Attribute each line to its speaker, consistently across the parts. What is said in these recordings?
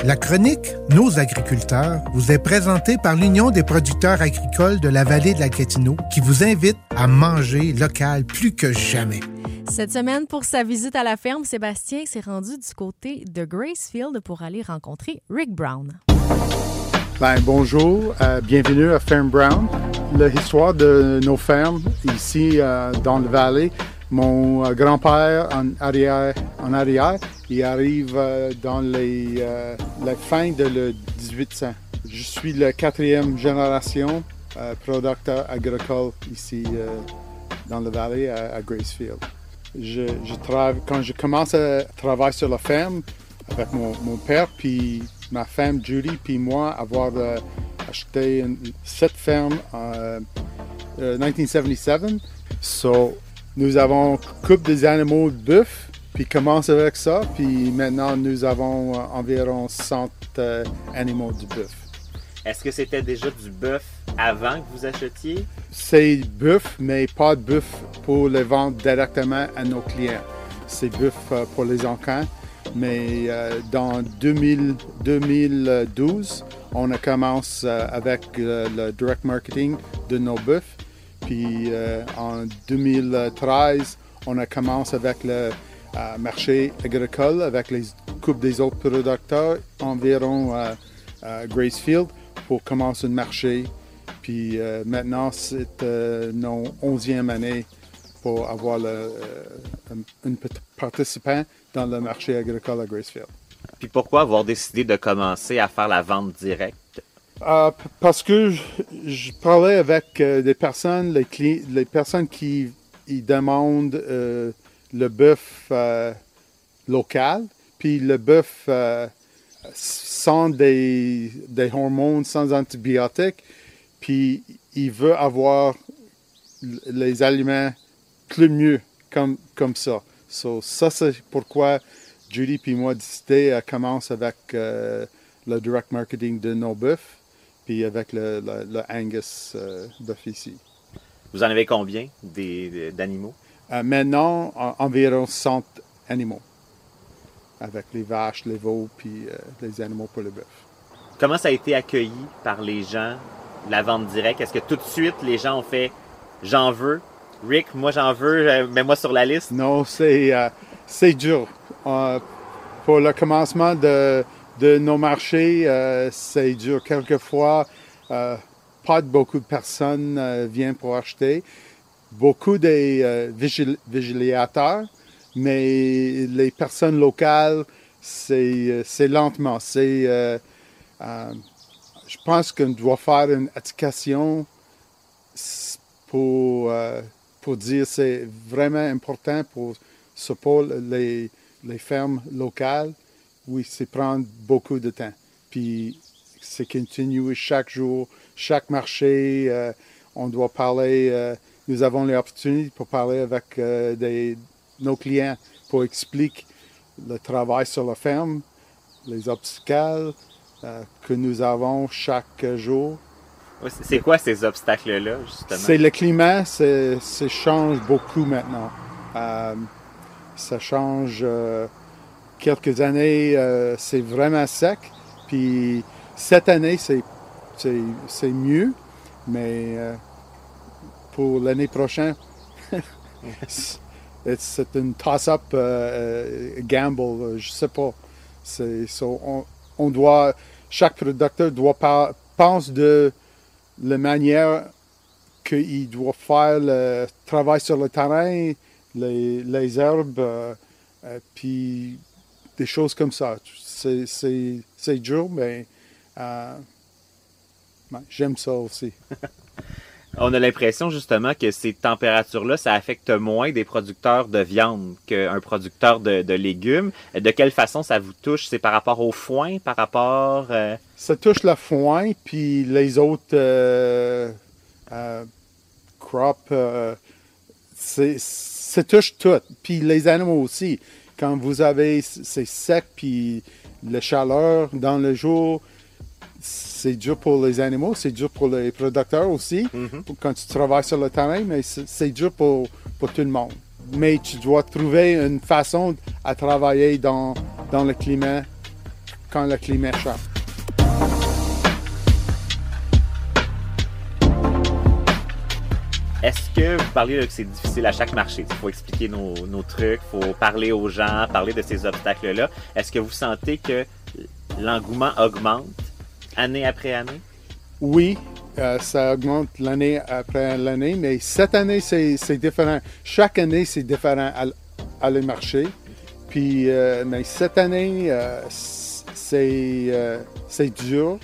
Speaker 1: La chronique Nos agriculteurs vous est présentée par l'Union des producteurs agricoles de la vallée de la Gatineau qui vous invite à manger local plus que jamais.
Speaker 2: Cette semaine, pour sa visite à la ferme, Sébastien s'est rendu du côté de Gracefield pour aller rencontrer Rick Brown.
Speaker 3: Bonjour, bienvenue à Ferme Brown. L'histoire de nos fermes ici dans la vallée. Mon grand-père en arrière, il arrive dans la fin de le 1800. Je suis la 4e génération producteur agricole ici dans la vallée à Gracefield. Quand je commence à travailler sur la ferme avec mon père, puis ma femme Judy, puis moi, avoir acheté cette ferme en 1977. Nous avons couple des animaux de bœuf, puis commence avec ça, puis maintenant nous avons environ 100 animaux de bœuf.
Speaker 4: Est-ce que c'était déjà du bœuf avant que vous achetiez?
Speaker 3: C'est bœuf, mais pas de bœuf pour le vendre directement à nos clients. C'est bœuf pour les encans, mais dans 2012, on a commencé avec le direct marketing de nos bœufs. Puis en 2013, on a commencé avec le marché agricole, avec les coupes des autres producteurs environ Gracefield pour commencer le marché. Puis maintenant, c'est nos 11e année pour avoir un participant dans le marché agricole à Gracefield.
Speaker 4: Puis pourquoi avoir décidé de commencer à faire la vente directe?
Speaker 3: Parce que je parlais avec des personnes, les personnes qui ils demandent le bœuf local, puis le bœuf sans des hormones, sans antibiotiques, puis il veut avoir les aliments plus mieux comme ça. Ça, c'est pourquoi Judy et moi décidé à commencer avec le direct marketing de nos bœufs, puis avec le Angus bœuf ici.
Speaker 4: Vous en avez combien d'animaux?
Speaker 3: Maintenant, environ 100 animaux, avec les vaches, les veaux, puis les animaux pour le bœuf.
Speaker 4: Comment ça a été accueilli par les gens, la vente directe? Est-ce que tout de suite, les gens ont fait « J'en veux, Rick, moi j'en veux, mets-moi sur la liste ».
Speaker 3: Non, c'est dur. Pour le commencement de nos marchés, c'est dur. Quelquefois, pas beaucoup de personnes viennent pour acheter. Beaucoup des vigilateurs, mais les personnes locales, c'est lentement. Je pense qu'on doit faire une éducation pour dire que c'est vraiment important pour supporter les fermes locales. Oui, c'est prendre beaucoup de temps. Puis, c'est continuer chaque jour, chaque marché. On doit parler. Nous avons l'opportunité pour parler avec nos clients pour expliquer le travail sur la ferme, les obstacles que nous avons chaque jour.
Speaker 4: C'est quoi ces obstacles-là, justement?
Speaker 3: C'est le climat, ça change beaucoup maintenant. Ça change. Quelques années, c'est vraiment sec. Puis cette année, c'est mieux. Mais pour l'année prochaine, c'est une toss-up gamble. Je sais pas. Chaque producteur doit penser de la manière qu'il doit faire le travail sur le terrain, les herbes, puis des choses comme ça. C'est dur, mais j'aime ça aussi.
Speaker 4: On a l'impression justement que ces températures-là, ça affecte moins des producteurs de viande qu'un producteur de légumes. De quelle façon ça vous touche? C'est par rapport au foin, par rapport...
Speaker 3: Ça touche le foin, puis les autres crops, ça touche tout. Puis les animaux aussi. Quand vous avez, c'est sec, puis la chaleur dans le jour, c'est dur pour les animaux, c'est dur pour les producteurs aussi, quand tu travailles sur le terrain, mais c'est dur pour tout le monde. Mais tu dois trouver une façon à travailler dans le climat quand le climat change.
Speaker 4: Est-ce que vous parlez que c'est difficile à chaque marché? Il faut expliquer nos trucs, il faut parler aux gens, parler de ces obstacles-là. Est-ce que vous sentez que l'engouement augmente année après année?
Speaker 3: Oui, ça augmente l'année après l'année, mais cette année, c'est différent. Chaque année, c'est différent à le marché. Puis, mais cette année, c'est dur.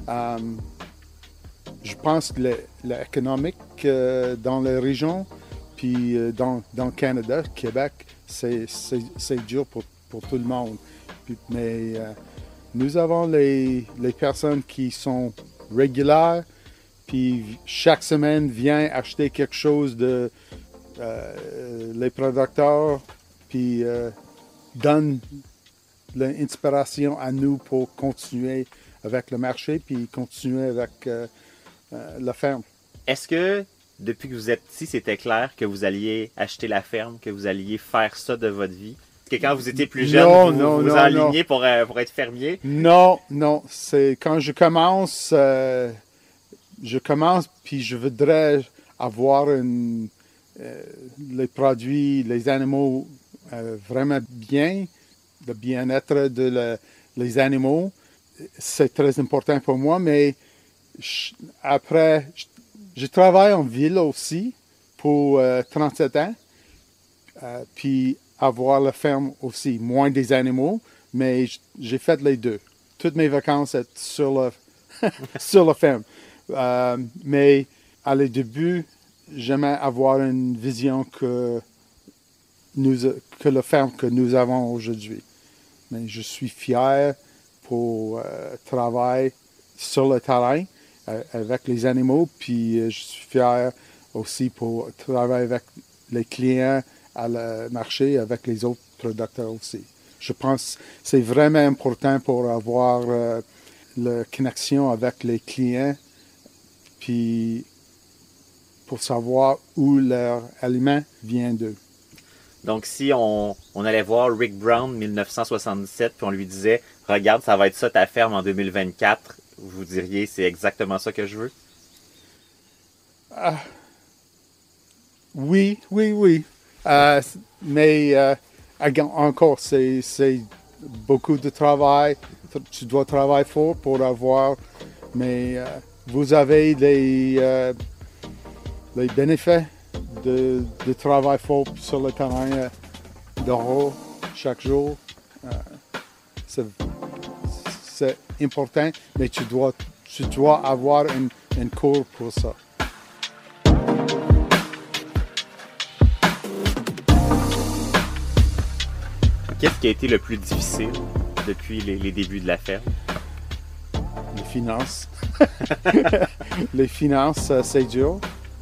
Speaker 3: Je pense que l'économique dans la région, puis dans le Canada, Québec, c'est dur pour tout le monde. Mais nous avons les personnes qui sont régulières, puis chaque semaine viennent acheter quelque chose de les producteurs, puis donnent l'inspiration à nous pour continuer avec le marché, puis continuer avec la ferme.
Speaker 4: Est-ce que, depuis que vous êtes ici, c'était clair que vous alliez acheter la ferme, que vous alliez faire ça de votre vie? Est-ce que quand vous étiez plus jeune, vous vous enligniez pour être fermier?
Speaker 3: Non. C'est quand je commence, puis je voudrais avoir les produits, les animaux vraiment bien, le bien-être les animaux. C'est très important pour moi, mais après, je travaille en ville aussi pour 37 ans, puis avoir la ferme aussi, moins des animaux, mais j'ai fait les deux. Toutes mes vacances étaient sur la ferme. Mais à le début, j'aimais avoir une vision que la ferme que nous avons aujourd'hui. Mais je suis fier pour travailler sur le terrain avec les animaux, puis je suis fier aussi pour travailler avec les clients à le marché, avec les autres producteurs aussi. Je pense que c'est vraiment important pour avoir la connexion avec les clients, puis pour savoir où leur aliment vient d'eux.
Speaker 4: Donc, si on allait voir Rick Brown 1977, puis on lui disait « Regarde, ça va être ça ta ferme en 2024 », vous diriez « C'est exactement ça que je veux ».
Speaker 3: Oui. Mais encore, c'est beaucoup de travail. Tu dois travailler fort pour avoir. Mais vous avez les bénéfices de travail fort sur le terrain dehors chaque jour. C'est important, mais tu dois avoir une cour pour ça.
Speaker 4: Qu'est-ce qui a été le plus difficile depuis les débuts de la ferme?
Speaker 3: Les finances. Les finances, c'est dur.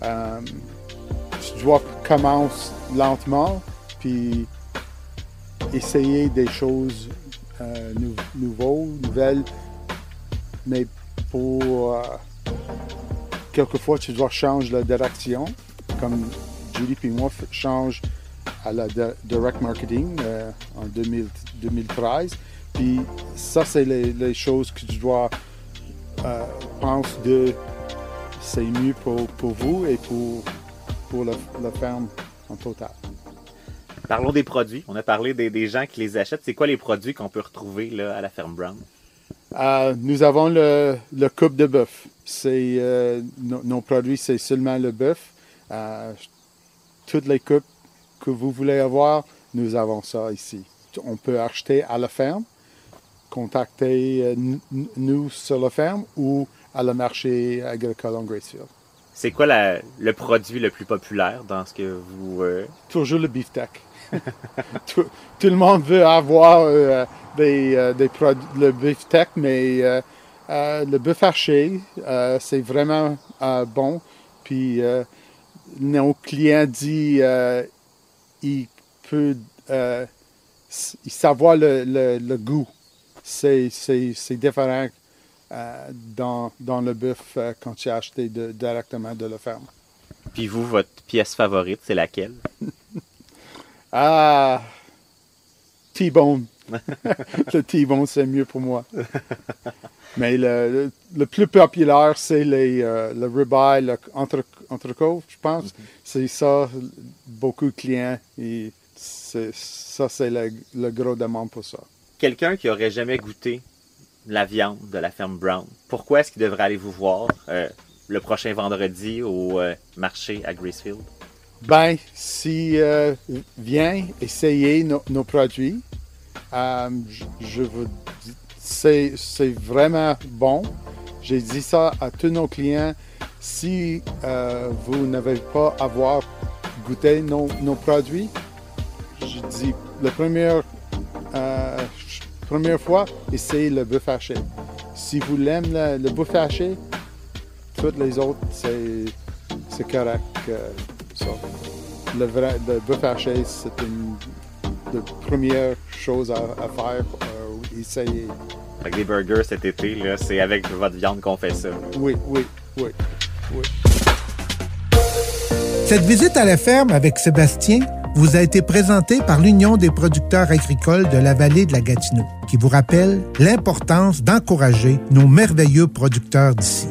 Speaker 3: Tu dois commencer lentement, puis essayer des choses nouvelles. Mais pour quelquefois, tu dois changer la direction, comme Julie et moi change à la direct marketing en 2013. Puis ça, c'est les choses que tu dois penser de c'est mieux pour vous et pour la ferme en total.
Speaker 4: Parlons des produits. On a parlé des gens qui les achètent. C'est quoi les produits qu'on peut retrouver là, à la ferme Brown?
Speaker 3: Nous avons le coupe de bœuf. Nos produits, c'est seulement le bœuf. Toutes les coupes que vous voulez avoir, nous avons ça ici. On peut acheter à la ferme, contacter nous sur la ferme ou à le marché agricole en Gracefield. C'est
Speaker 4: quoi le produit le plus populaire dans ce que vous...
Speaker 3: Toujours le beefsteak. tout le monde veut avoir des produits, le beefsteak, mais le bœuf haché, c'est vraiment bon. Puis nos clients disent il peut savoir le goût. C'est différent dans le bœuf quand tu as acheté directement de la ferme.
Speaker 4: Puis vous, votre pièce favorite, c'est laquelle?
Speaker 3: T-bone. Le T-bone, c'est mieux pour moi. Mais le plus populaire, c'est le ribeye, l'entrecôte, je pense. C'est ça, beaucoup de clients. Et c'est le gros demande pour ça.
Speaker 4: Quelqu'un qui n'aurait jamais goûté la viande de la ferme Brown, pourquoi est-ce qu'il devrait aller vous voir le prochain vendredi au marché à Gracefield?
Speaker 3: Ben, si vient essayer nos produits, je vous dis, c'est vraiment bon. J'ai dit ça à tous nos clients. Si vous n'avez pas avoir goûté nos produits, je dis la première fois, essayez le bœuf haché. Si vous l'aimez le bœuf haché, toutes les autres, c'est correct. Le bœuf haché, c'est une des premières choses à faire, essayer.
Speaker 4: Avec des burgers cet été, là, c'est avec votre viande qu'on fait ça.
Speaker 3: Oui.
Speaker 1: Cette visite à la ferme avec Sébastien vous a été présentée par l'Union des producteurs agricoles de la vallée de la Gatineau, qui vous rappelle l'importance d'encourager nos merveilleux producteurs d'ici.